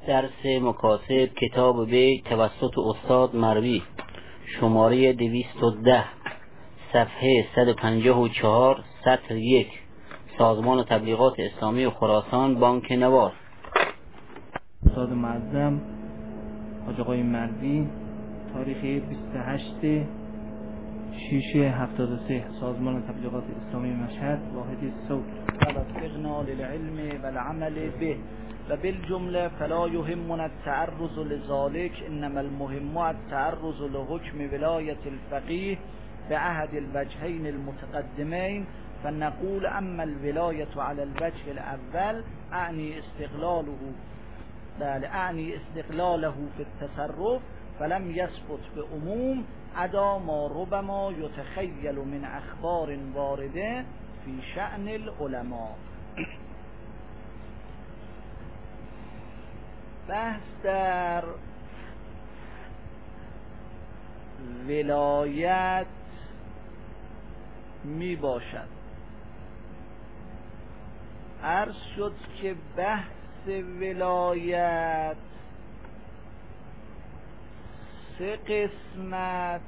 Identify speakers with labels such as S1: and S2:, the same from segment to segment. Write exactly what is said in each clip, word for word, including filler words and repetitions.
S1: درس مکاسب کتاب بی توسط استاد مروی، شماره دویست و ده، صفحه صد و پنجاه و چهار، سطر یک، سازمان تبلیغات اسلامی خراسان، بانک نوار.
S2: استاد معظم حاج آقای مروی، تاریخ بیست و هشت شش هفتاد و سه، سازمان تبلیغات اسلامی مشهد، واحد صوت.
S3: وفقنا للعلم والعمل به و بالجمله فلا يهمنا التعرض لذلك، انما المهم التعرض لحكم ولایت الفقیه بأحد الوجهين المتقدمين، فنقول اما الولاية على الوجه الاول اعني استقلاله بل اعني استقلاله في التصرف، فلم يثبت بعموم عدا ما ربما يتخيل من اخبار وارده في شأن العلماء. بحث در ولایت می باشد. عرض شد که بحث ولایت سه قسمت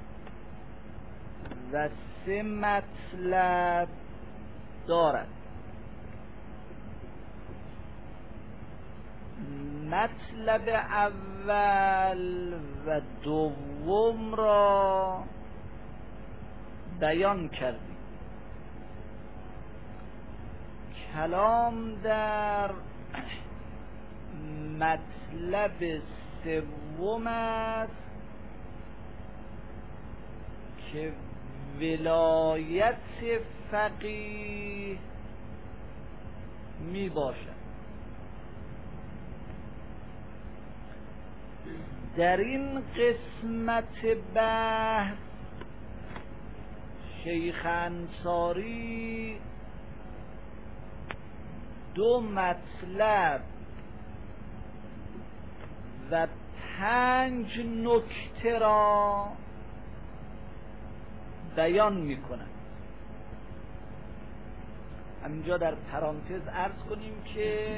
S3: و سه مطلب دارد. مطلب اول و دوم را بیان کردیم. کلام در مطلب سوم است که ولایت فقیه می باشد. در این قسمت بحث شیخ انصاری دو مطلب و پنج نکته را بیان می کند. همینجا در پرانتز عرض کنیم که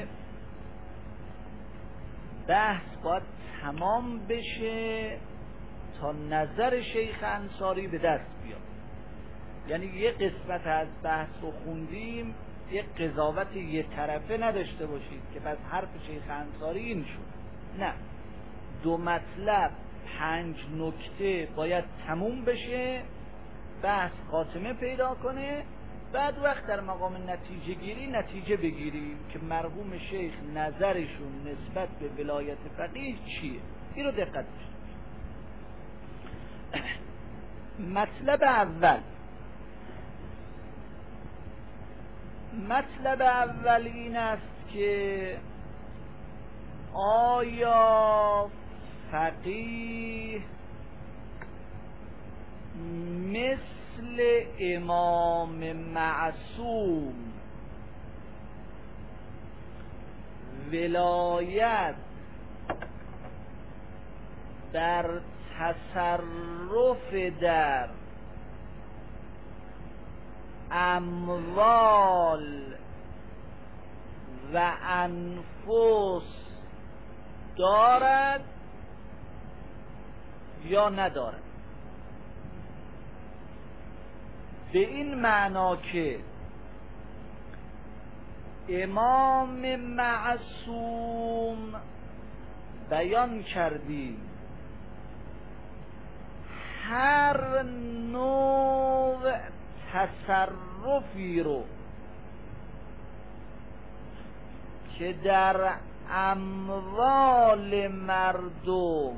S3: بحث باید تمام بشه تا نظر شیخ انصاری به دست بیاد. یعنی یه قسمت از بحث رو خوندیم، یه قضاوت یه طرفه نداشته باشید که بس حرف شیخ انصاری این شد. نه، دو مطلب پنج نکته باید تموم بشه، بحث خاتمه پیدا کنه، بعد وقت در مقام نتیجه گیری نتیجه بگیریم که مرحوم شیخ نظرشون نسبت به ولایت فقیه چیه. این رو دقت داشته باشید. مطلب اول مطلب اول این است که آیا فقیه مثل امام معصوم ولایت در تصرف در اموال و انفس دارد یا ندارد؟ به این معنا که امام معصوم بیان کردیم هر نوع تصرفی رو که در اموال مردم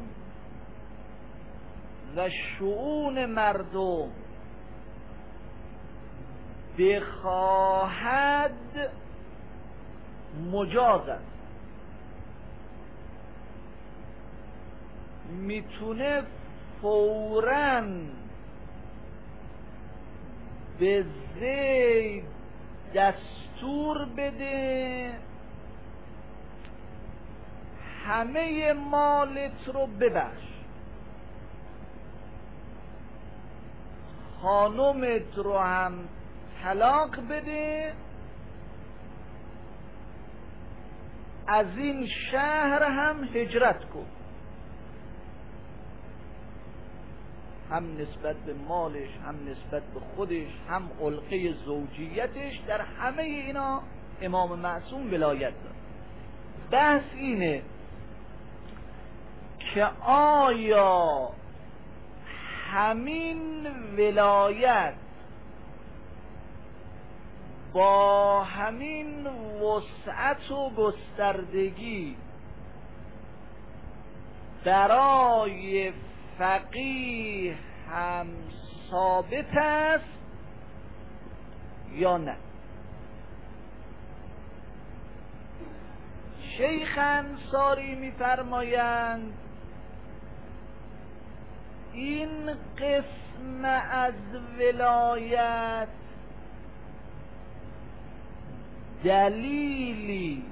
S3: و شؤون مردم بخواهد مجاز است. میتونه فوراً به زید دستور بده همه مالت رو ببخش، خانمت رو هم طلاق بده، از این شهر هم هجرت کن. هم نسبت به مالش، هم نسبت به خودش، هم علقه زوجیتش، در همه اینا امام معصوم ولایت داره. بحث اینه که آیا همین ولایت با همین وسعت و گستردگی برای فقیه هم ثابت است یا نه؟ شیخ انصاری می‌فرمایند این قسم از ولایت دلیلی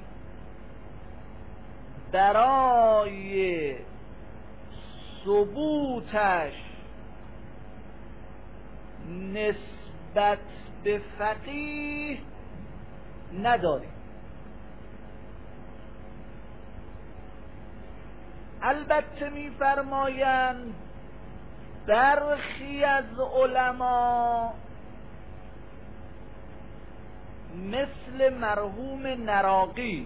S3: برای ثبوتش نسبت به فقیه نداریم. البته می‌فرمایند برخی از علما مثل مرحوم نراقی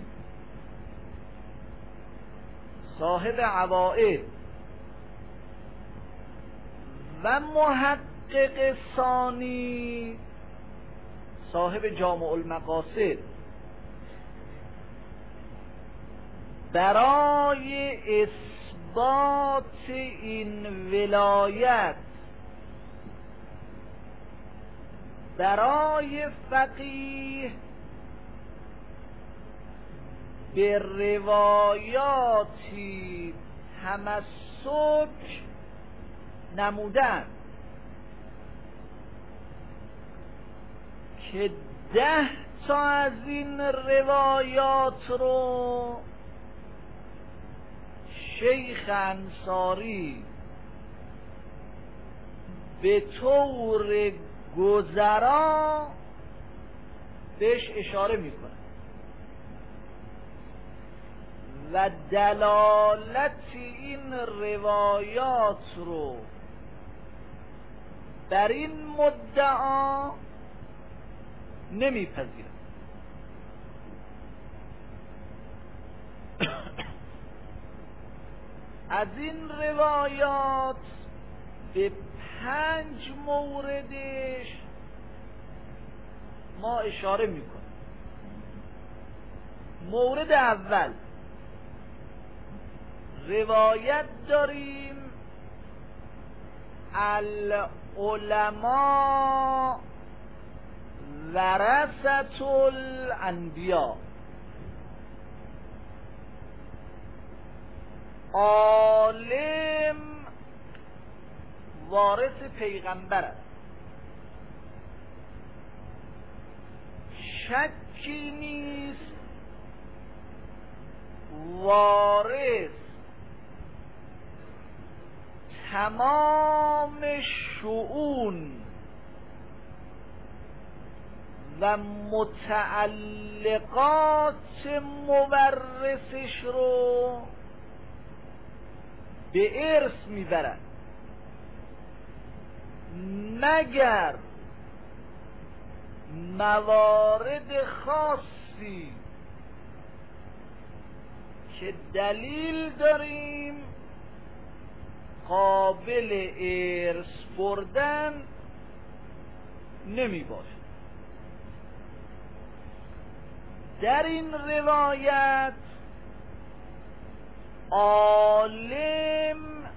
S3: صاحب عوائد و محقق ثانی صاحب جامع المقاصد برای اثبات این ولایت برای فقیه به روایاتی تمسک نمودن که ده تا از این روایات رو شیخ انصاری به طور گذرا بهش اشاره میکنه و دلالت این روایات رو بر این مدعا نمیپذیره. از این روایات به پنج موردش ما اشاره میکنیم. مورد اول، روایت داریم العلماء ورثة الانبیاء، عالم وارث پیغمبر است. شکی نیست وارث تمام شؤون و متعلقات مورثش رو به ارث میبرد مگر موارد خاصی که دلیل داریم قابل ارث بردن نمی باشه. در این روایت عالم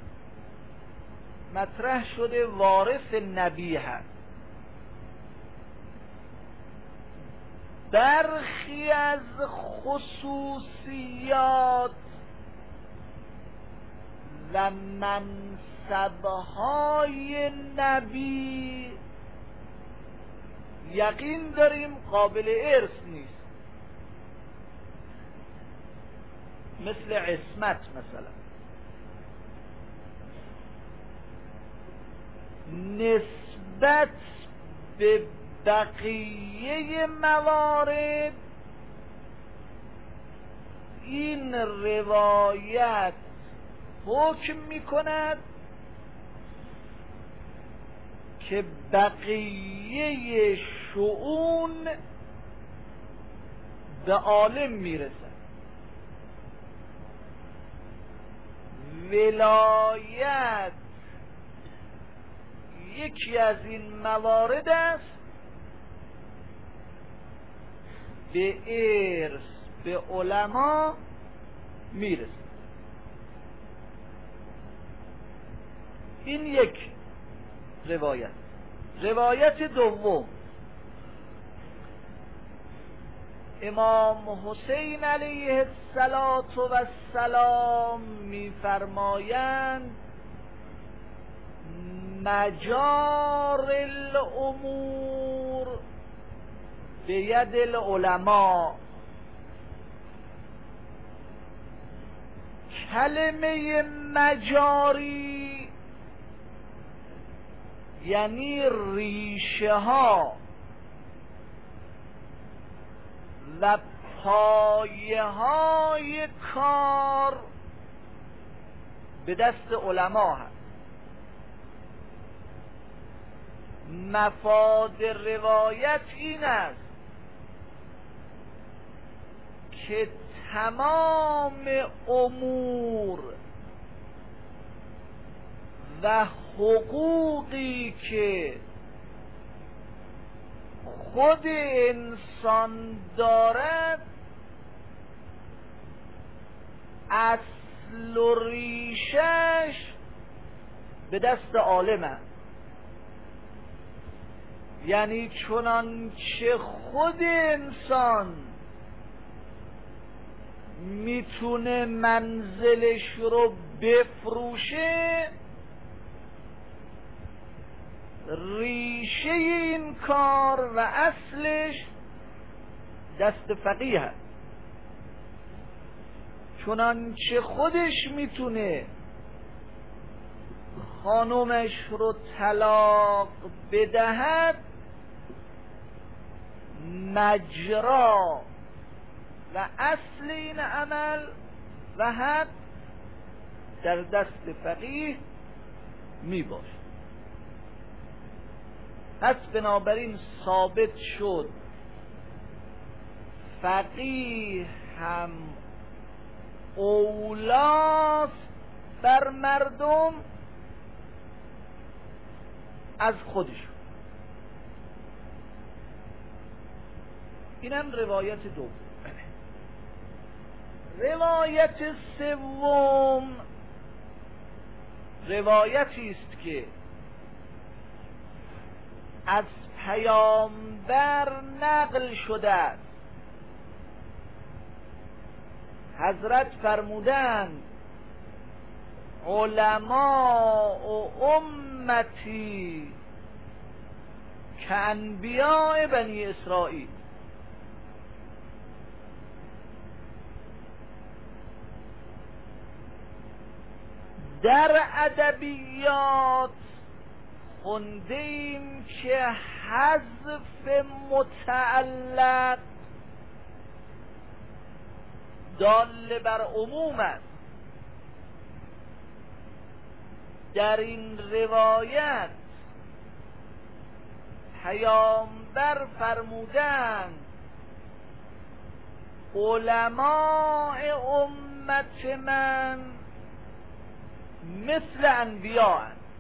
S3: مطرح شده وارث نبی هست. برخی از خصوصیات و منصبهای نبی یقین داریم قابل ارث نیست، مثل عصمت مثلا. نسبت به بقیه موارد این روایت حکم میکند که بقیه شؤون به عالم میرسد. ولایت یکی از این موارد است به ارث به علما میرسد. این یک روایت. روایت دوم، امام حسین علیه السلام میفرمایند مجار الامور به ید العلماء. کلمه مجاری یعنی ریشه ها و پایه های کار به دست علما هست. مفاد روایت این است که تمام امور و حقوقی که خود انسان دارد اصل و ریشش به دست عالم است. یعنی چنانچه خود انسان میتونه منزلش رو بفروشه، ریشه این کار و اصلش دست فقیه هست. چنانچه خودش میتونه خانومش رو طلاق بدهد، مجرا و اصل این عمل و حد در دست فقیه می باشه. پس بنابراین ثابت شد فقیه هم اولاست بر مردم از خودشون. اینم روایت دوم. روایت سوم روایتی است که از پیامبر نقل شده است. حضرت فرمودند علماء و امتی که انبیاء بنی اسرائیل. در ادبیات خوندیم که حذف متعلق دال بر عموم است. در این روایت پیامبر فرمودند علماء امت من مثل انبیاء.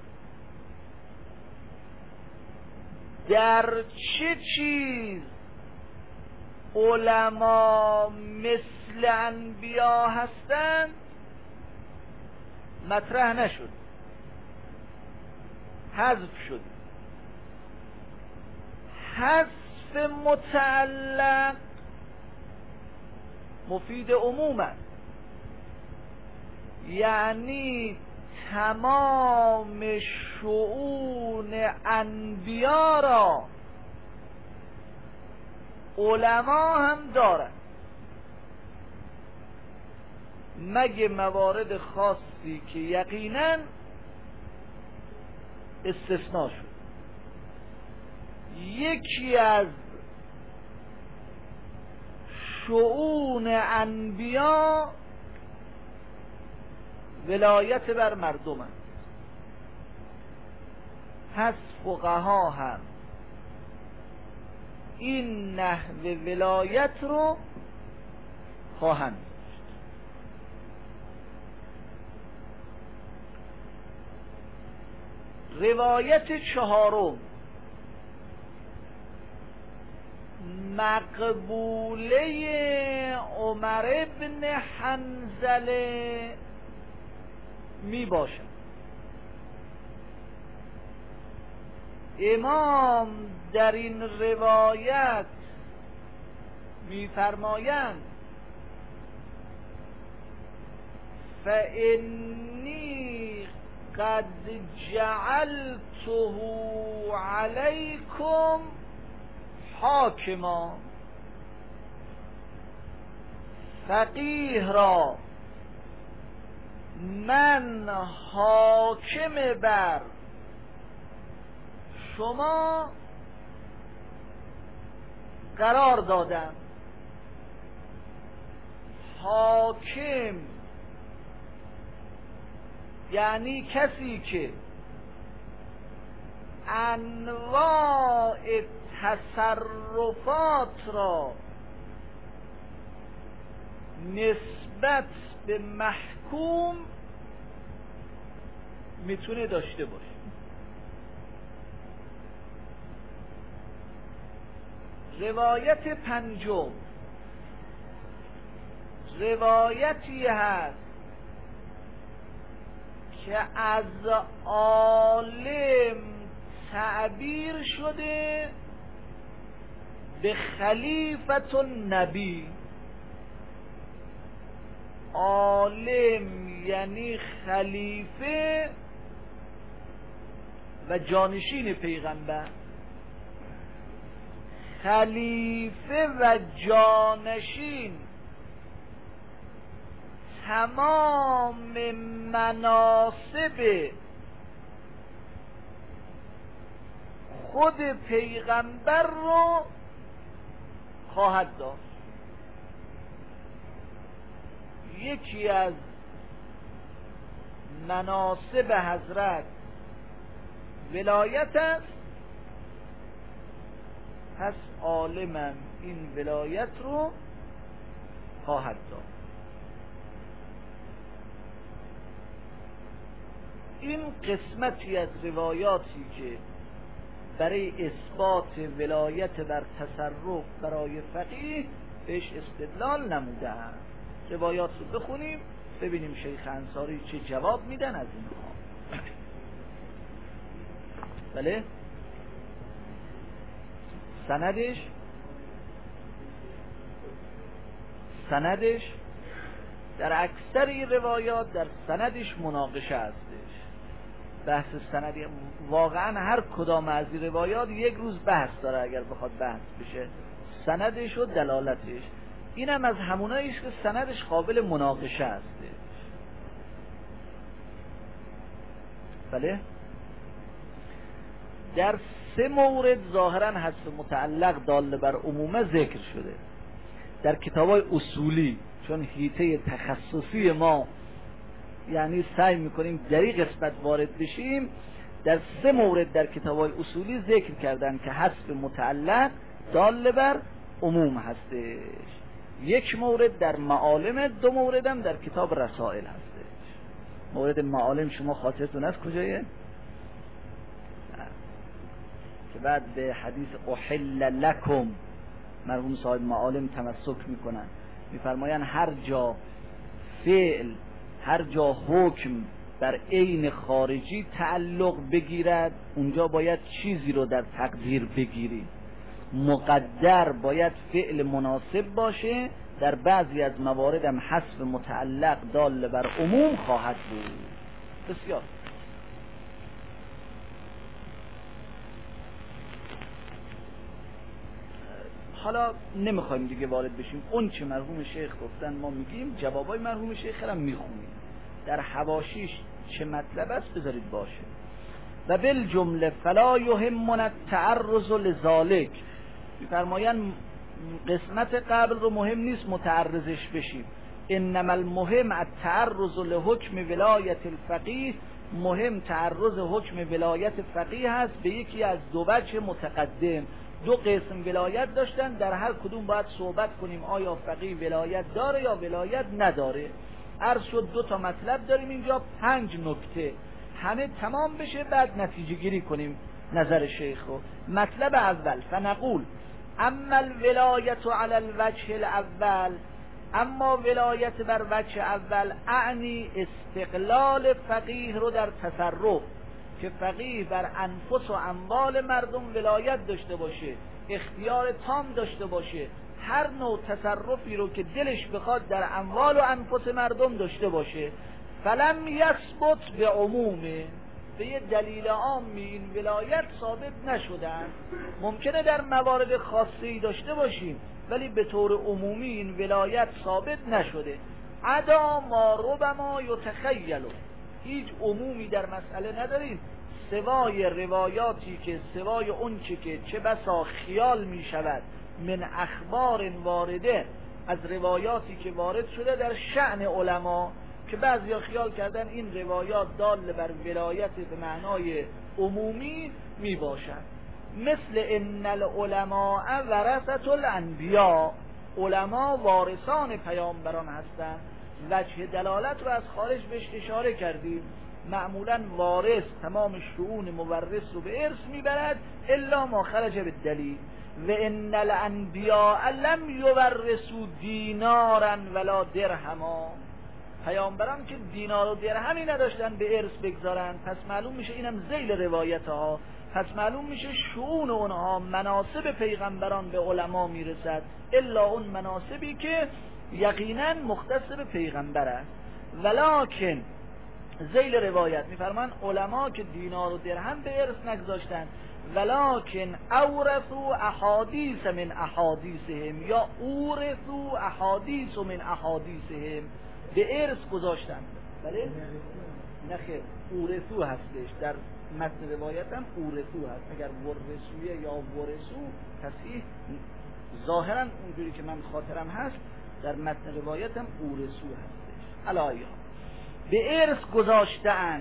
S3: در چه چیز علما مثل انبیا هستند مطرح نشد، حذف شد. حذف متعلق مفید عموم است، یعنی تمام شؤون انبیا را علما هم دارند، مگه موارد خاصی که یقینا استثناء شد. یکی از شؤون انبیا ولایت بر مردم است. پس فقها هم این نحو ولایت رو خواهند داشت. روایت چهارم مقبوله عمر ابن حنظله می باشد. امام در این روایت می فرمایند فإنی قد جعلته علیکم حاکما، فقیه را من حاکم بر شما قرار دادم. حاکم یعنی کسی که انواع تصرفات را نسبت به محکوم میتونه داشته باشه. روایت پنجم روایتی هست که از عالم تعبیر شده به خلیفت النبی. عالم یعنی خلیفه و جانشین پیغمبر. خلیفه و جانشین تمام مناصب خود پیغمبر رو خواهد داشت. یکی از مناصب حضرت ولایت است، پس عالمم این ولایت رو خواهد داشت. این قسمتی از روایاتی که برای اثبات ولایت بر تصرف برای فقیه بهش استدلال نمودند. روایات رو بخونیم ببینیم شیخ انصاری چه جواب میدن از اینها. بله سندش سندش در اکثر روایات در سندش مناقشه هستش. بحث سندی واقعا هر کدام از این روایات یک روز بحث داره اگر بخواد بحث بشه، سندش و دلالتش. اینم از هموناییش که سندش قابل مناقشه هستش. بله در سه مورد ظاهرا حذف متعلق دال بر عمومه ذکر شده در کتابای اصولی، چون حیطه تخصصی ما یعنی سعی میکنیم در این قسمت وارد بشیم. در سه مورد در کتابای اصولی ذکر کردن که حذف متعلق دال بر عموم هستش. یک مورد در معالم، دو موردم در کتاب رسائل هستش. مورد معالم شما خاطرتون است کجایه؟ که بعد به حدیث احل لکم مرحوم صاحب معالم تمسک میکنن، میفرماین هر جا فعل هر جا حکم بر عین خارجی تعلق بگیرد اونجا باید چیزی رو در تقدیر بگیری. مقدر باید فعل مناسب باشه. در بعضی از موارد هم حذف متعلق دال بر عموم خواهد بود. بسیار حالا نمیخوایم دیگه وارد بشیم. اون چه مرحوم شیخ گفتن ما میگیم، جوابای مرحوم شیخ هم میخونیم. در حواشیش چه مطلب است بذارید باشه. و بالجمله فلا یهمنا التعرض لذالک، میفرمایند قسمت قبل رو مهم نیست متعرضش بشیم. انما المهم التعرض لحکم ولایت الفقیه، مهم تعرض حکم ولایت فقیه هست به یکی از دو وجه متقدم. دو قسم ولایت داشتن، در هر کدوم باید صحبت کنیم آیا فقیه ولایت داره یا ولایت نداره. عرض شد دو تا مطلب داریم اینجا، پنج نکته، همه تمام بشه بعد نتیجه گیری کنیم نظر شیخ رو. مطلب اول، فنقول اما الولایت علی الوجه الاول، اما ولایت بر وجه اول، اعنی استقلال فقیه رو در تصرف، که فقیه بر انفس و اموال مردم ولایت داشته باشه، اختیار تام داشته باشه، هر نوع تصرفی رو که دلش بخواد در اموال و انفس مردم داشته باشه. فلم یثبت به عمومه، به یه دلیل عامی این ولایت ثابت نشدن. ممکنه در موارد خاصی داشته باشیم ولی به طور عمومی این ولایت ثابت نشده. عدا ما ربما یتخیلو، هیچ عمومی در مسئله نداریم سوای روایاتی که سوای اون چه که چه بسا خیال می شود من اخبار وارده، از روایاتی که وارد شده در شأن علما، که بعضیا خیال کردن این روایات دال بر ولایت به معنای عمومی می باشد. مثل ان العلماء ورثة الانبیاء، علما وارثان پیامبران هستند. وجه دلالت رو از خارج بهش اشاره کردیم، معمولا وارث تمام شؤون مورث رو به ارث میبرد الا ما خرج بالدلیل. و ان الانبیاء لم یورثوا دینارا ولا درهما، پیامبران که دینار و درهمی نداشتن به ارث بگذارن. پس معلوم میشه اینم ذیل روایت ها، پس معلوم میشه شؤون اونها، مناسب پیغمبران به علما میرسد الا اون مناسبی که یقینا مختص به پیغمبر است. ولکن ذیل روایت میفرمان علما که دینار و درهم به ارث نگذاشتن، ولکن اورثوا احادیث من احادیثهم، یا اورثوا احادیث من احادیثهم، به ارث گذاشتن. بله؟ نخیر، اورثو هستش، در متن روایت هم اورثو هست. اگر ورثویه یا ورثو تصحیح ظاهرا اونجوری که من خاطرم هست در متن روایت هم اورثو هستش. علایها به ارث گذاشتن،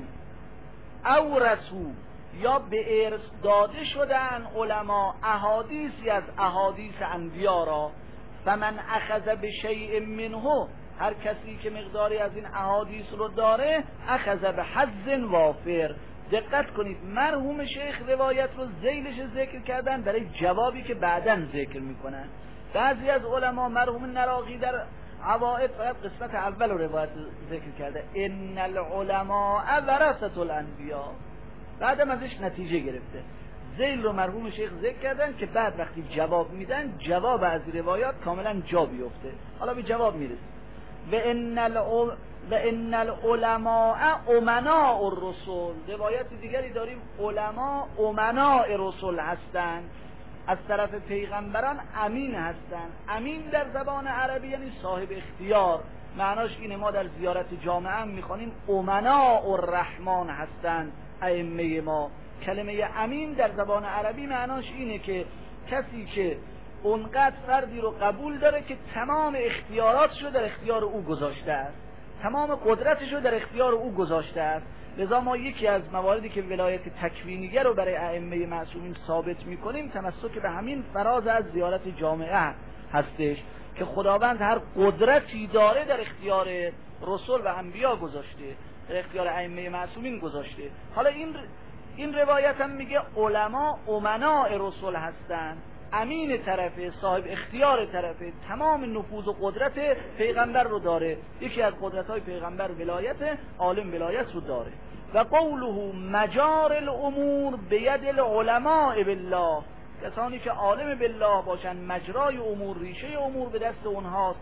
S3: اورثو یا به ارث داده شدن علما احادیثی از احادیث انبیا را. فمن اخذ بشیء منه، هر کسی که مقداری از این احادیث رو داره، اخذ به حظ وافر. دقت کنید مرحوم شیخ روایت رو ذیلش ذکر کردن برای جوابی که بعداً ذکر میکنن. بعضی از علما، مرحوم نراقی در عوائد فقط قسمت اول رو روایت ذکر کرده، ان العلماء ورثة الانبیاء، بعدم ازش نتیجه گرفته. ذیل رو مرحوم شیخ ذکر کردن که بعد وقتی جواب میدن جواب از روایات کاملا جا بیفته. حالا به جواب میرسیم. و ان و ان العلماء امناء الرسل، روایت دیگری داریم علما امناء رسل هستند، از طرف پیغمبران امین هستند. امین در زبان عربی یعنی صاحب اختیار، معناش اینه ما در زیارت جامعه هم میخوانیم امناء الرحمن هستند ائمه ما. کلمه امین در زبان عربی معناش اینه که کسی که اونقدر فردی رو قبول داره که تمام اختیاراتش رو در اختیار او گذاشته است، تمام قدرتش رو در اختیار او گذاشته است. لذا ما یکی از مواردی که ولایت تکوینیه رو برای ائمه معصومین ثابت میکنیم تمسک به همین فراز از زیارت جامعه هستش که خداوند هر قدرتی داره در اختیار رسول و انبیا گذاشته، در اختیار ائمه معصومین گذاشته. حالا این این روایت هم میگه علما امناء رسول هستند، امین طرفه، صاحب اختیار طرفه، تمام نفوذ و قدرت پیغمبر رو داره. یکی از قدرت‌های پیغمبر ولایت، عالم ولایت رو داره. و قوله مجار الامور بید العلماء بالله، کسانی که عالم بالله باشن مجرای امور، ریشه امور به دست اونهاست.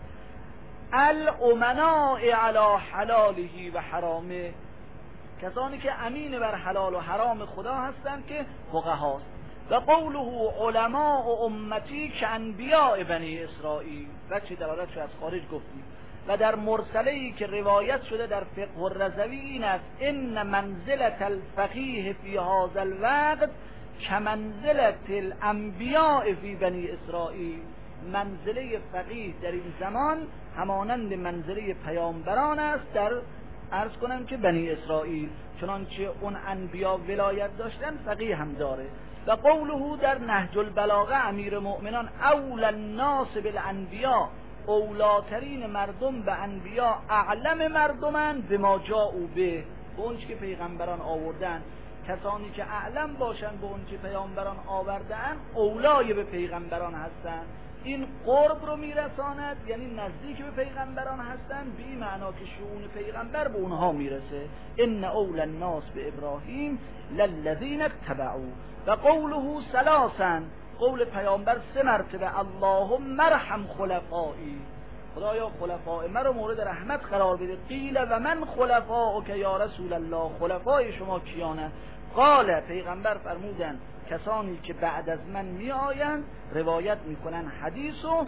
S3: الامناء علی حلاله و حرامه، کسانی که امین بر حلال و حرام خدا هستند که فقهاست. و قوله علماء امتی که انبیاء بنی اسرائیل، بچه دلالت شو از خارج گفتیم. و در مرسله‌ای که روایت شده در فقه الرضوی این است ان منزلت الفقیه فی هذا الوقت کمنزلت الانبیاء فی بنی اسرائیل. منزله فقیه در این زمان همانند منزله پیامبران است در عرض کنم که بنی اسرائیل، چنانچه اون انبیا ولایت داشتن فقیه هم داره. و قوله در نهج البلاغه امیر مؤمنان اول الناس بالانبیا، اولاترین مردم به انبیا اعلم مردمند به ما جاءوا به، به اونچه که پیغمبران آوردن. کسانی که اعلم باشن به اونچه پیغمبران آوردن اولای به پیغمبران هستند. این قرب رو میرساند، یعنی نزدیک به پیغمبران هستند، به این معنا که شؤون پیغمبر به اونها میرسه. ان اول الناس به ابراهیم للذین اتبعوا. و قوله ثلاثا، قول پیامبر سه مرتبه اللهم ارحم خلفایی، خدایا خلفای من رو مورد رحمت قرار بده. قیل و من خلفاؤک یا رسول الله، خلفای شما کیانه؟ قال، پیغمبر فرمودن کسانی که بعد از من می آیند روایت می کنن حدیثو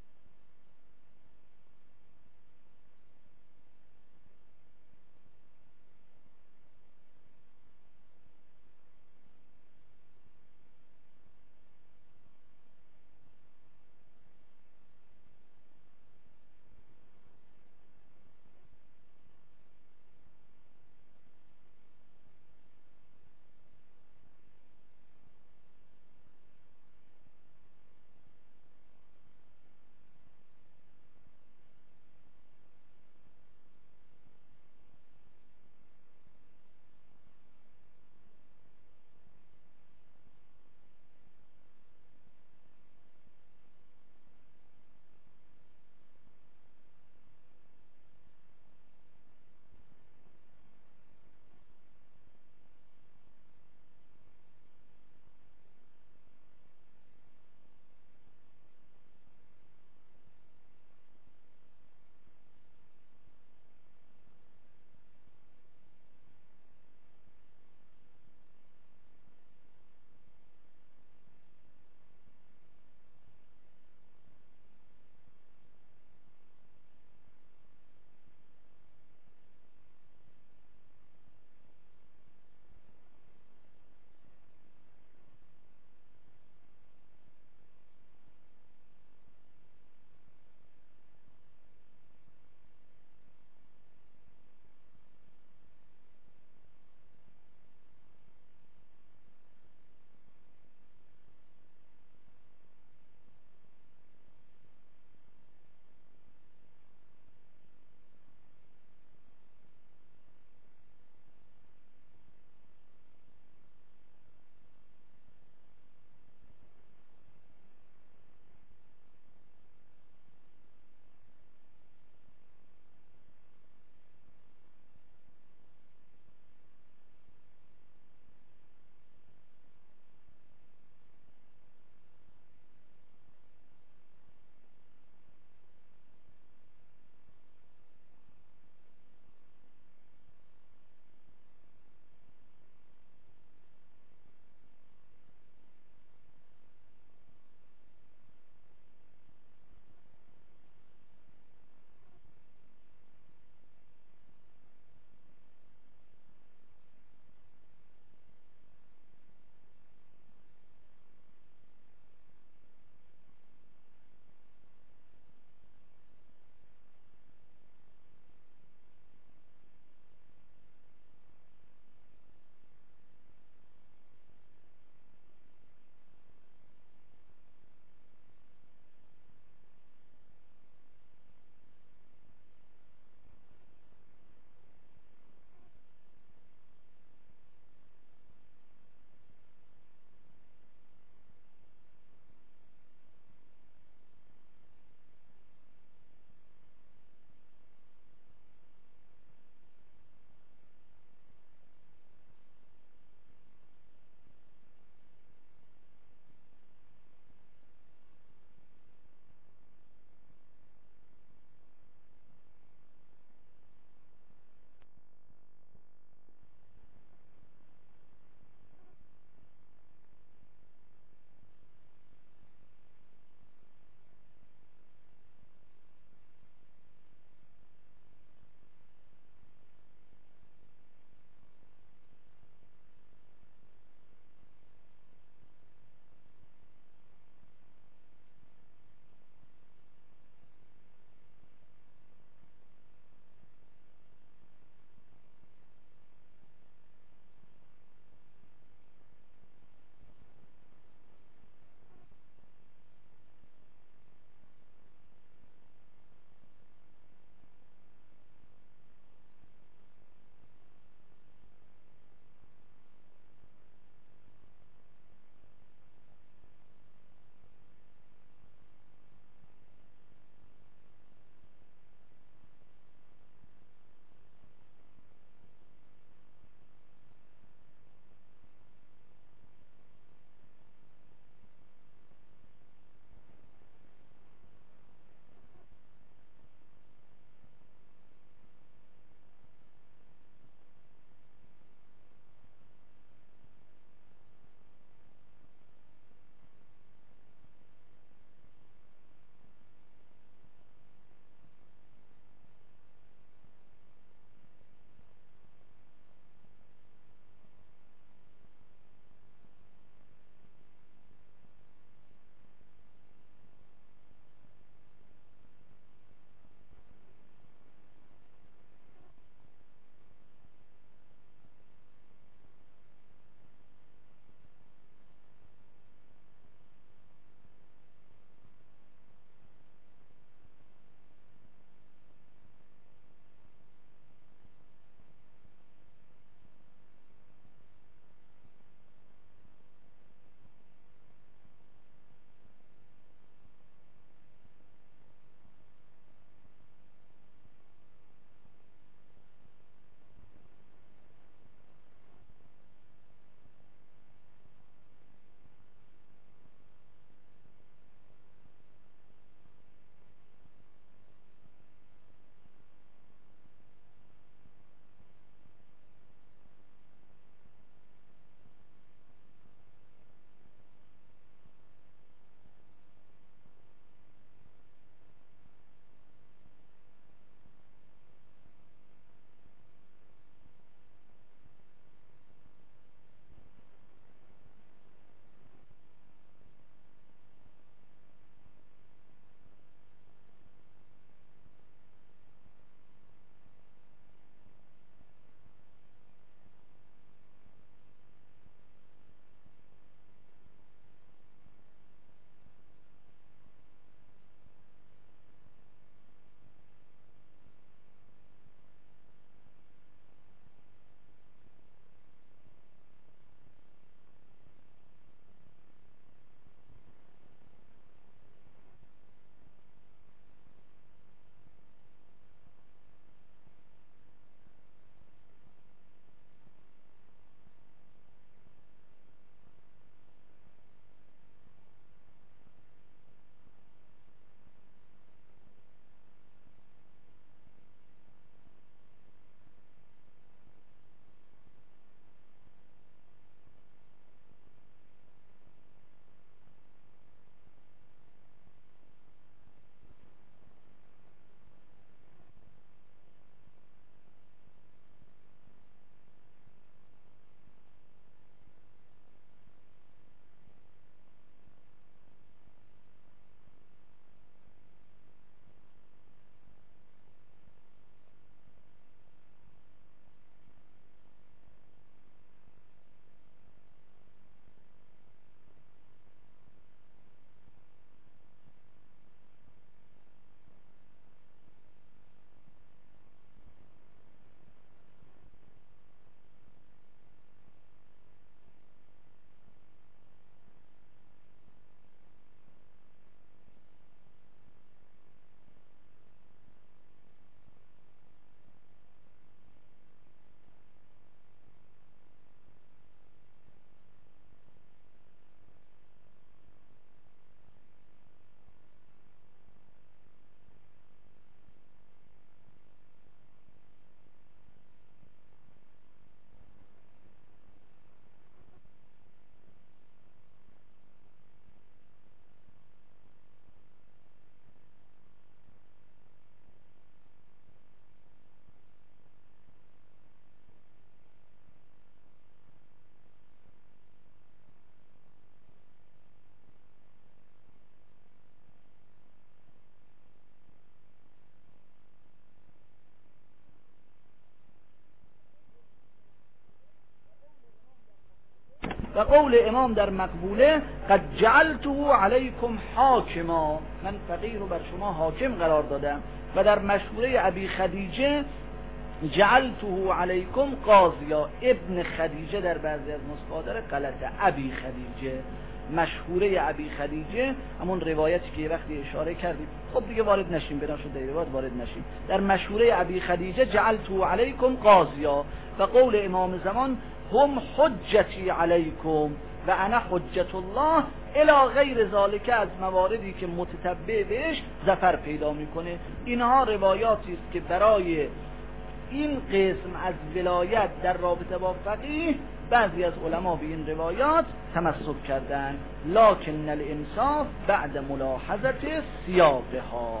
S3: و قول امام در مقبوله قد جعلته علیکم حاکما، من فقیه رو بر شما حاکم قرار دادم. و در مشهوره ابی خدیجه جعلته علیکم قاضیا، ابن خدیجه در بعضی از نسخه داره غلطه، ابی خدیجه. مشهوره ابی خدیجه همون روایتی که یه وقتی اشاره کردیم، خب دیگه وارد نشیم، بنا شد در روایت وارد نشیم. در مشهوره ابی خدیجه جعلته علیکم قاضیا و قول امام زمان هم حجتی علیکم و انا حجت الله الی غیر ذالک، از مواردی که متتبع بهش ظفر پیدا میکنه. اینها روایاتی است که برای این قسم از ولایت در رابطه با فقیه بعضی از علما به این روایات تمسک کردن، لکن الانصاف بعد ملاحظه سیاقها.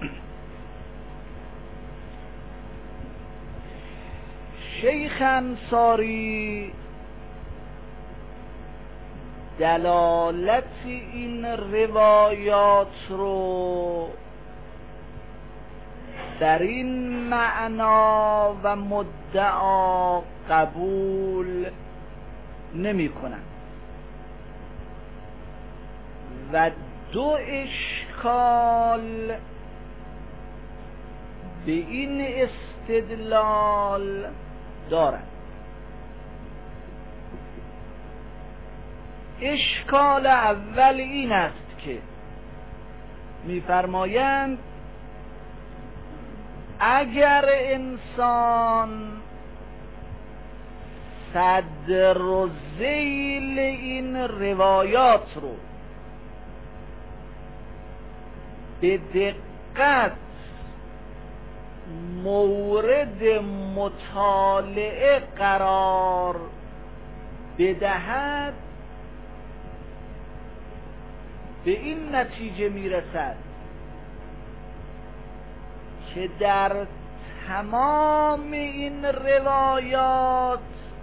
S3: شیخ انصاری دلالت این روایات رو در این معنا و مدعا قبول نمی کنن و دو اشکال به این استدلال دارند. اشکال اول این است که می‌فرمایند اگر انسان صدر و ذیل این روایات رو به دقت مورد مطالعه قرار بدهد به این نتیجه میرسد که در تمام این روایات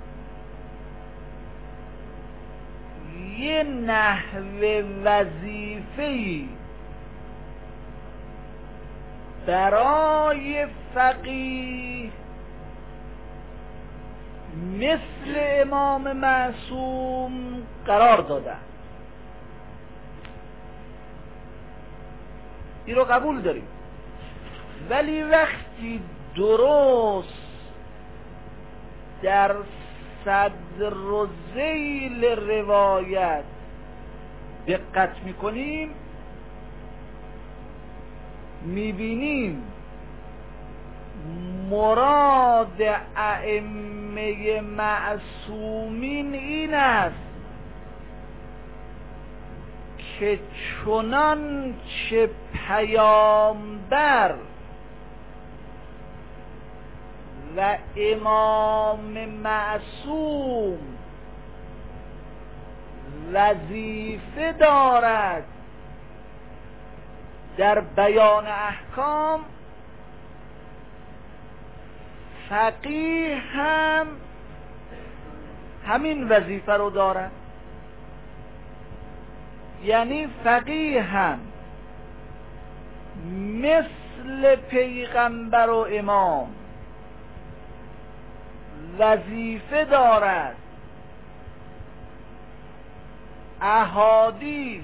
S3: یه نحو وظیفه‌ای برای فقیه مثل امام معصوم قرار دادن. این رو قبول داریم، ولی وقتی درست در صدر و ذیل روایت دقت میکنیم میبینیم مراد ائمه معصومین این است که چنان چه پیامبر و امام معصوم وظیفه دارد در بیان احکام، فقیه هم همین وظیفه رو دارد. یعنی فقیه هم مثل پیغمبر و امام وظیفه دارد احادیث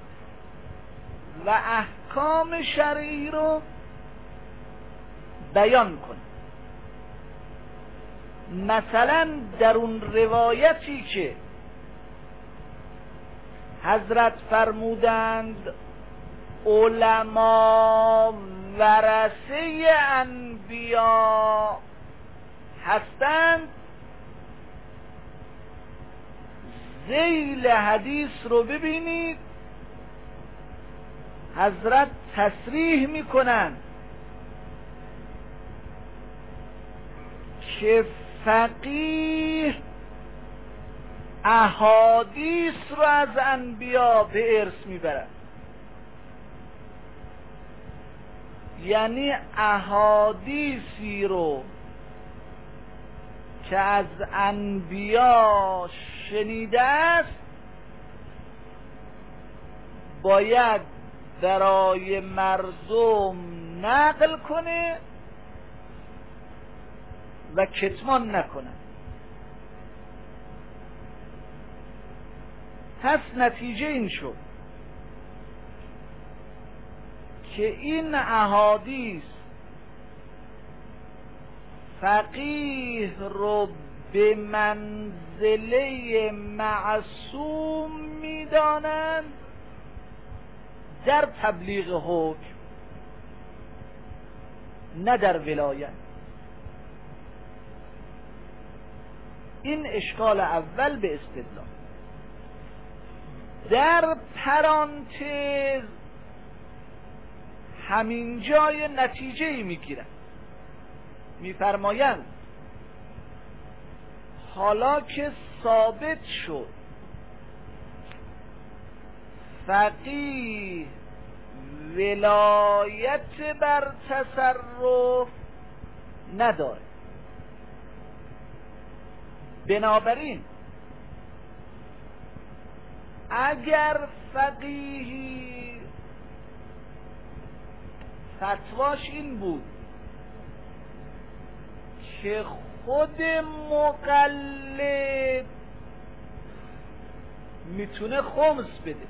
S3: و احکام شرعی رو بیان کنه. مثلا در اون روایتی که حضرت فرمودند علما ورثه انبیا هستند، ذیل حدیث رو ببینید، حضرت تصریح میکنند که فقیه احادیث رو از انبیا به ارث میبرد. یعنی احادیثی رو که از انبیا شنیده است باید برای مردم نقل کنه و کتمان نکنه. پس نتیجه این شد که این احادیث فقیه رو به منزله معصوم میدانند در تبلیغ حکم، نه در ولایت. این اشکال اول به استدلال. در پرانتز همین جای نتیجه ای میگیرن، میفرمایند حالا که ثابت شد فقیه ولایت بر تصرف نداره، بنابراین اگر فقیهی فتواش این بود که خود مقلد میتونه خمس بده،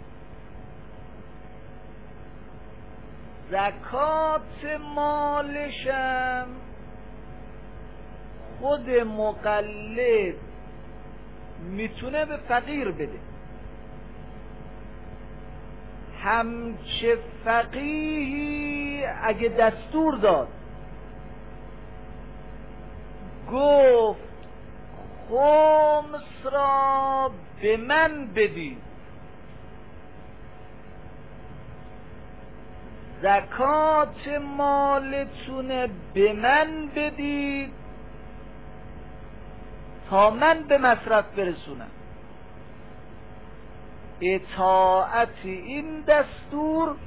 S3: زکات مالشم خود مقلد میتونه به فقیر بده، همچه فقیهی اگه دستور داد گفت خمس را به من بدید، زکات مالتونه به من بدید تا من به مصرف برسونم، اطاعت این دستور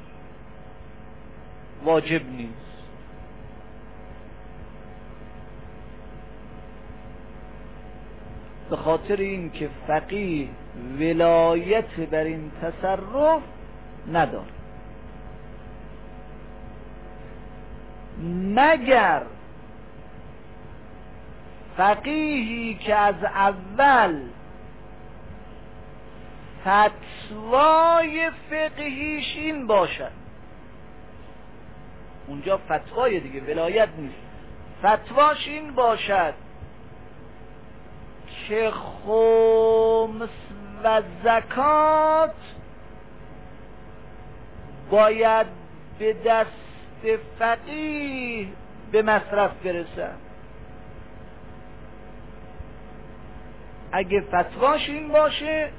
S3: واجب نیست. به خاطر این که فقیه ولایت بر این تصرف نداره، مگر فقیهی که از اول فتوای فقهیش این باشد، اونجا فتوای دیگه ولایت نیست، فتواش این باشد که خمس و زکات باید به دست فقیه به مصرف برسه. اگه فتواش این باشه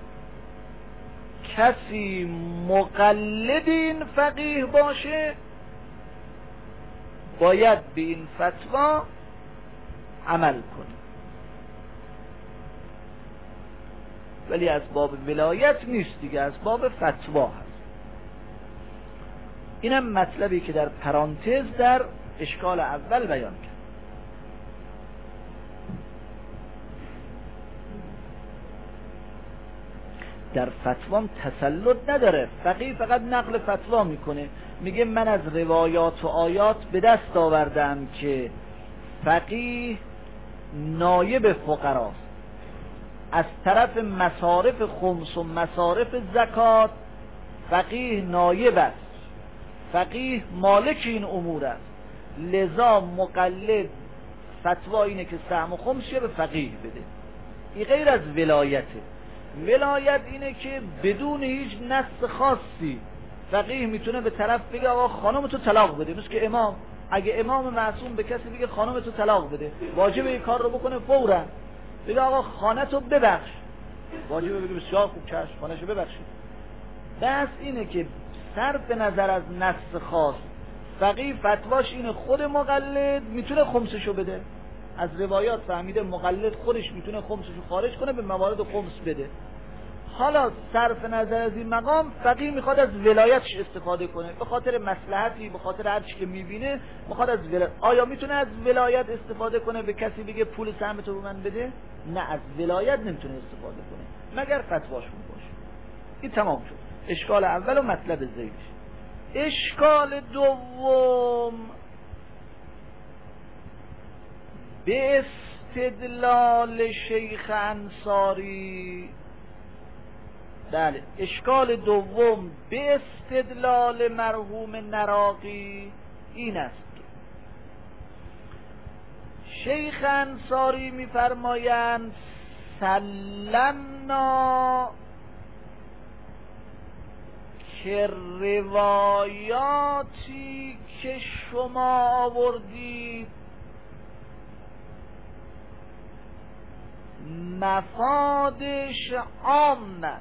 S3: کسی مقلد این فقیه باشه باید به این فتوا عمل کنه، ولی از باب ولایت نیست دیگه، از باب فتوا هست. اینم مطلبی که در پرانتز در اشکال اول بیان کرد. در فتوام تسلط نداره، فقیه فقط نقل فتوا میکنه، میگه من از روایات و آیات به دست آوردم که فقیه نایب فقراست، از طرف مصارف خمس و مصارف زکات فقیه نایب است، فقیه مالک این امور است، لذا مقلد فتوا اینه که سهم و خمس به فقیه بده. این غیر از ولایته. ولایت اینه که بدون هیچ نص خاصی فقیه میتونه به طرف بگه آقا خانم تو طلاق بده، مثل که امام، اگه امام معصوم به کسی بگه خانم تو طلاق بده، واجبه این کار رو بکنه فورا، بگه آقا خانه تو ببخش، واجبه بگه بسیار خوب چشم خانهشو ببخشید. بس اینه که صرف نظر از نص خاص فقیه فتواش اینه خود مقلد میتونه خمسشو بده، از روایات فهمیده مقلد خودش میتونه خمسشو خارج کنه به موارد خمس بده. حالا صرف نظر از این مقام فقیه میخواد از ولایتش استفاده کنه، به خاطر مصلحتی، به خاطر هر چی که میبینه میخواد از ولایت. آیا میتونه از ولایت استفاده کنه به کسی بگه پول سهم تو به من بده؟ نه، از ولایت نمیتونه استفاده کنه مگر فتواشون باشه. این تمام شد اشکال اول و مطلب زیدش. اشکال دوم به استدلال شیخ انصاری بله. اشکال دوم به استدلال مرحوم نراقی این است که شیخ انصاری می‌فرمایند سلمنا که روایاتی که شما آوردید مفادش عام است،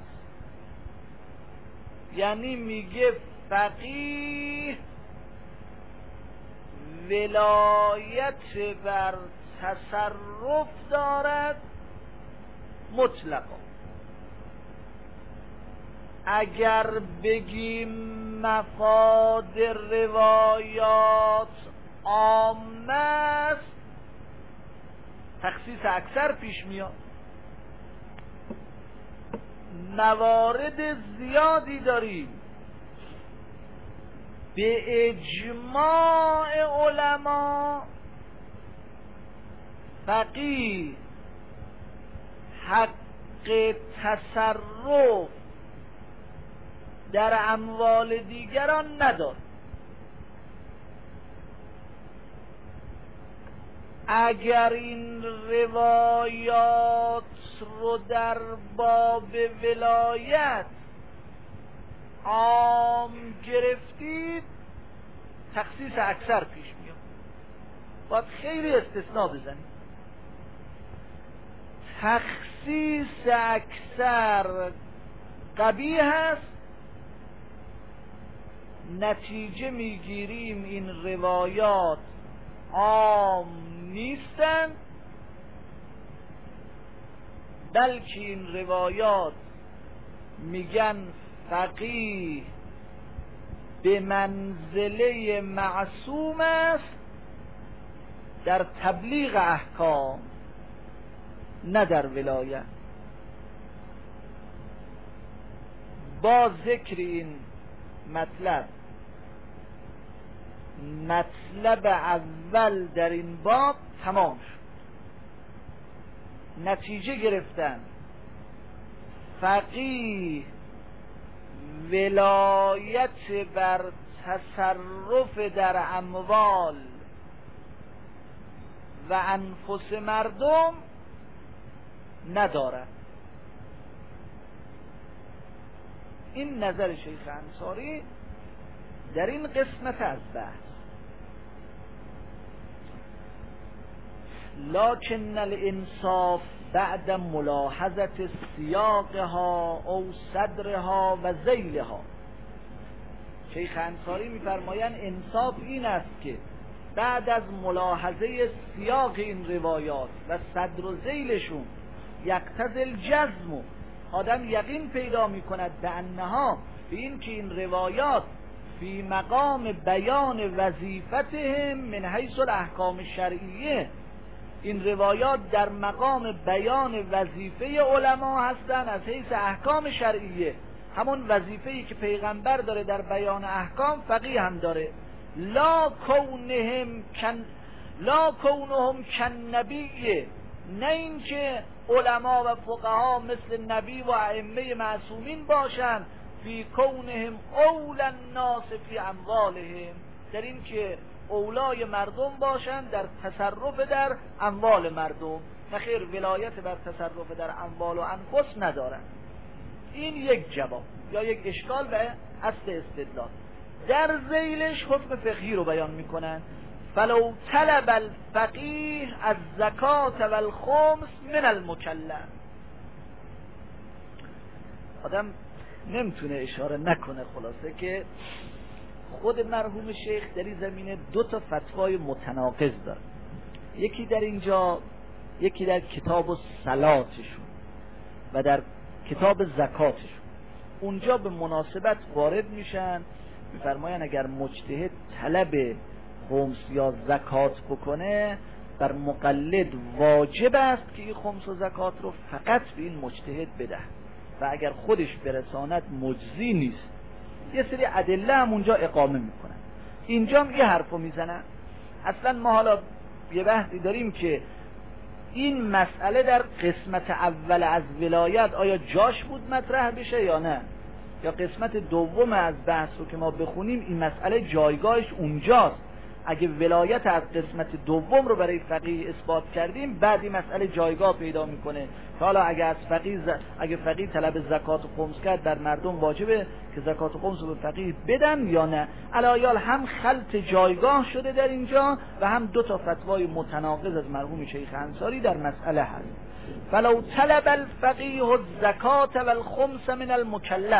S3: یعنی میگه فقیه ولایت بر تصرف دارد مطلقا. اگر بگیم مفاد روایات عام است تخصیص اکثر پیش میاد. موارد زیادی داریم به اجماع علما فقیه حق تصرف در اموال دیگران ندارد. اگر این روایات رو در باب ولایت عام گرفتید تخصیص اکثر پیش میاد، باید خیلی استثناء بزنید. تخصیص اکثر قبیح هست، نتیجه میگیریم این روایات عام نیستن، بلکه این روایات میگن فقیه به منزله معصوم است در تبلیغ احکام نه در ولایت. با ذکر این مطلب مطلب اول در این باب تمام شد. نتیجه گرفتن فقیه ولایت بر تصرف در اموال و انفس مردم ندارد. این نظر شیخ انصاری در این قسمت از بحث. لکن الانصاف بعد ملاحظت سیاقها او صدرها و ذیلها. شیخ انصاری می‌فرمایند انصاف این است که بعد از ملاحظه سیاق این روایات و صدر و ذیلشون یقتضی الجزم، آدم یقین پیدا می‌کند به انها، به این که این روایات فی مقام بیان وظیفتهم من حیث الاحکام الشرعیه، این روایات در مقام بیان وظیفه علما هستند از حیث احکام شرعیه. همون وظیفه‌ای که پیغمبر داره در بیان احکام فقیه هم داره. لا کونهم کن لا کونهم کن نبیه، نه اینکه علما و فقها مثل نبی و ائمه معصومین باشن فی کونهم اول الناس فی اموالهم، در این که اولای مردم باشن در تصرف در اموال مردم، نخیر ولایت بر تصرف در اموال و انفس ندارن. این یک جواب یا یک اشکال به اصل استدلال. در ذیلش حکم فقهی رو بیان میکنن. فلو طلب الفقیه از زکات و الخمس من المکلف. آدم نمیتونه اشاره نکنه خلاصه که خود مرحوم شیخ در این زمینه دو تا فتوای متناقض داره. یکی در اینجا، یکی در کتاب الصلاتشون و در کتاب زکاتشون. اونجا به مناسبت وارد میشن، میفرماین اگر مجتهد طلب خمس یا زکات بکنه بر مقلد واجب است که این خمس و زکات رو فقط به این مجتهد بده و اگر خودش برساند مجزی نیست. یه سری ادله هم اونجا اقامه میکنن. اینجا هم یه حرفو میزنن. اصلا ما حالا یه بحثی داریم که این مسئله در قسمت اول از ولایت آیا جاش بود مطرح بشه یا نه، یا قسمت دوم از بحث رو که ما بخونیم این مسئله جایگاهش اونجاست. اگه ولایت از قسمت دوم رو برای فقیه اثبات کردیم، بعد این مسئله جایگاه پیدا میکنه. حالا اگه از فقیه ز... اگه فقیه طلب زکات و خمس کرد، در مردم واجبه که زکات و خمس رو به فقیه بدن یا نه. علایال هم خلط جایگاه شده در اینجا و هم دو تا فتوای متناقض از مرحوم شیخ انصاری در مسئله هست. فلو طلب الفقیه الزکات والخمس من المکلف،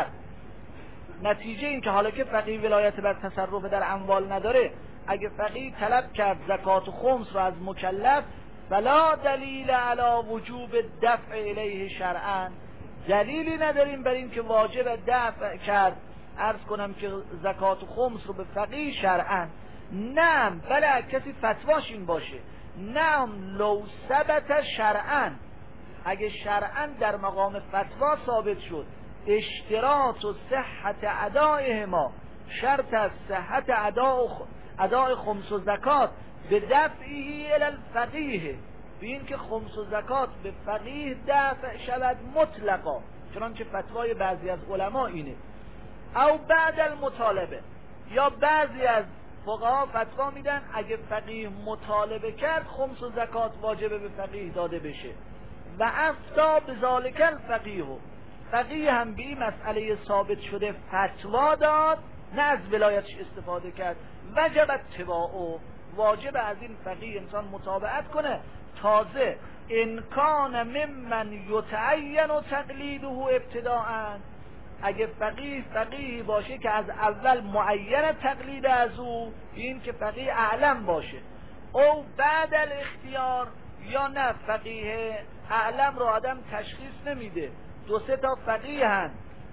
S3: نتیجه این که حالا که فقیه ولایت بر تصرف در اموال نداره، اگه فقیه طلب کرد زکات و خمس رو از مکلف، فلا دلیل علی وجوب دفع الیه شرعا، دلیلی نداریم بر این که واجب دفع کرد، عرض کنم که زکات و خمس رو به فقیه شرعا. نه بله کسی فتواش این باشه، نه لو ثبت شرعا، اگه شرعا در مقام فتوا ثابت شد اشتراط و صحت ادائه ما، شرط از صحت اداء اداء خمس و زکات به دفعه الی الفقیه، به این که خمس و زکات به فقیه دفع شود مطلقا، چنانچه فتوای بعضی از علما اینه. او بعد المطالبه، یا بعضی از فقها فتوا میدن اگه فقیه مطالبه کرد خمس و زکات واجبه به فقیه داده بشه. و افتا بذالک الفقیه، فقیه هم به این مسئله ثابت شده فتوا داد، نه از ولایتش استفاده کرد. وجب اتباعه، واجب از این فقیه انسان متابعت کنه. تازه انکان ممن یتعین و تقلیده ابتداءً، اگه فقیه فقیه باشه که از اول معین تقلید از او، این که فقیه اعلم باشه، او بعد الاختیار، یا نه فقیه اعلم رو آدم تشخیص نمیده، دو سه تا فقیه هن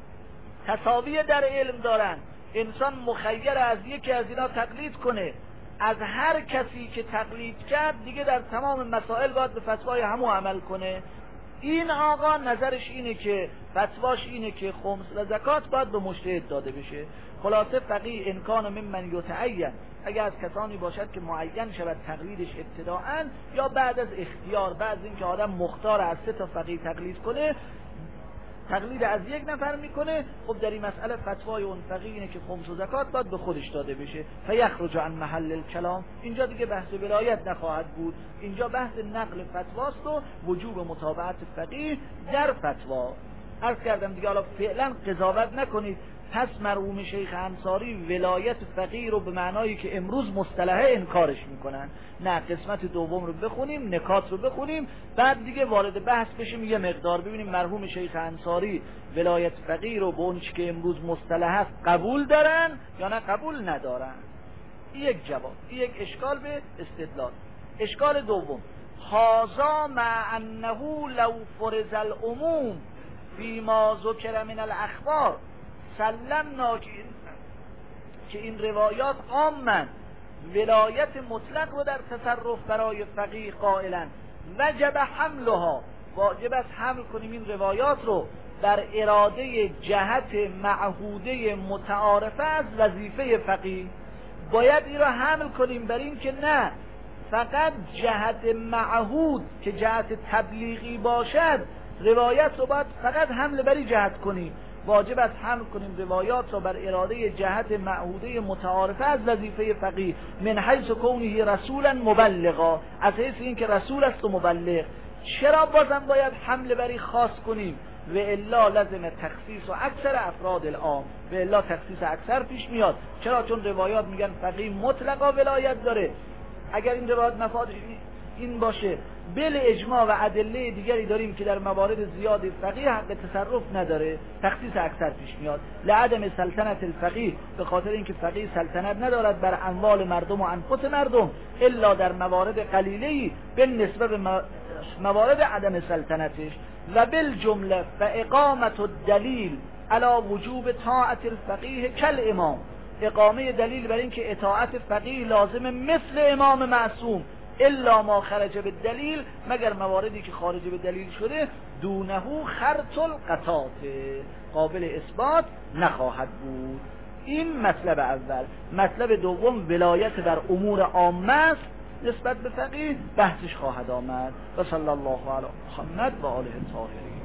S3: تساوی در علم دارن، انسان مخیر از یکی از اینا تقلید کنه، از هر کسی که تقلید کرد دیگه در تمام مسائل باید به فتوای همو عمل کنه. این آقا نظرش اینه که فتواش اینه که خمس و زکات باید به مجتهد داده بشه. خلاصه فقیه انکان ممن یتعین، اگر از کسانی باشد که معین شود تقلیدش ابتداءً یا بعد از اختیار، بعد از اینکه آدم مختار از سه تا فقیه تقلید کنه، تقلید از یک نفر میکنه، خب در این مسئله فتوای اون فقیه اینه که خمس و زکات باید به خودش داده بشه. فیخرج عن محل الکلام، اینجا دیگه بحث ولایت نخواهد بود، اینجا بحث نقل فتواست و وجوب متابعت فقیه در فتوا. عرض کردم دیگه، حالا فعلا قضاوت نکنید. پس مرحوم شیخ انصاری ولایت فقیه رو به معنایی که امروز مصطلحه انکارش میکنن. نه، قسمت دوم رو بخونیم، نکات رو بخونیم، بعد دیگه وارد بحث بشیم یه مقدار ببینیم مرحوم شیخ انصاری ولایت فقیه رو به اون چی که امروز مصطلح است قبول دارن یا نه قبول ندارن. این یک جواب، این یک اشکال به استدلال. اشکال دوم، هذا مع انه لو فرض العموم فيما ذکر من الاخبار سلمنا که این روایات عامن ولایت مطلق رو در تصرف برای فقیه قائلن، وجب حملها، واجب است حمل کنیم این روایات رو در اراده جهت معهوده متعارفه از وظیفه فقیه. باید این رو حمل کنیم بر این که نه فقط جهت معهود که جهت تبلیغی باشد روایت رو باید فقط حمل بری جهت کنیم، واجب است حمل کنیم روایات رو بر اراده جهت معهوده متعارفه از وظیفه فقیه، من حیث کونه رسولا مبلغا، از حیث این که رسول است و مبلغ. چرا بازم باید حمل بری خاص کنیم؟ و الا لازم تخصیص و اکثر افراد العام، و الا تخصیص اکثر پیش میاد. چرا؟ چون روایات میگن فقیه مطلقا ولایت داره. اگر این روایات مفاد این باشه، بل اجماع و ادله دیگری داریم که در موارد زیاد فقیه حق تصرف نداره، تخصیص اکثر پیش میاد. لعدم سلطنت الفقیه، به خاطر اینکه فقیه سلطنت ندارد بر اموال مردم و انفس مردم الا در موارد قلیله‌ای به نسبت به موارد عدم سلطنتش. و بالجمله و اقامت الدلیل علی وجوب طاعت الفقیه کل امام، اقامه دلیل بر اینکه اطاعت فقیه لازمه مثل امام معصوم، الا ما خرج به دلیل، مگر مواردی که خارج به دلیل شده، دونه خرط القطات، قابل اثبات نخواهد بود. این مطلب اول. مطلب دوم، ولایت بر امور عامه است، نسبت به فقیه بحثش خواهد آمد. و صلی الله علی محمد و آله الطاهرین.